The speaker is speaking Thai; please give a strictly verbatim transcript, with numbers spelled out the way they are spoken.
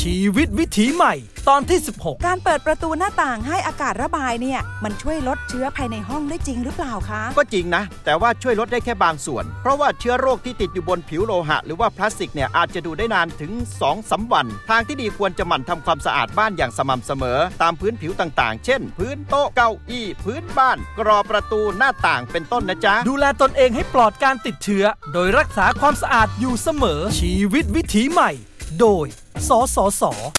ชีวิตวิถีใหม่ตอนที่สิบหกการเปิดประตูหน้าต่างให้อากาศระบายเนี่ยมันช่วยลดเชื้อภายในห้องได้จริงหรือเปล่าคะก็จริงนะแต่ว่าช่วยลดได้แค่บางส่วนเพราะว่าเชื้อโรคที่ติดอยู่บนผิวโลหะหรือว่าพลาสติกเนี่ยอาจจะดูได้นานถึง สองถึงสาม วันทางที่ดีควรจะหมั่นทำความสะอาดบ้านอย่างสม่ำเสมอตามพื้นผิวต่างๆเช่นพื้นโต๊ะเก้าอี้พื้นบ้านกรอบประตูหน้าต่างเป็นต้นนะจ๊ะดูแลตนเองให้ปลอดการติดเชื้อโดยรักษาความสะอาดอยู่เสมอชีวิตวิถีใหม่โดยสสส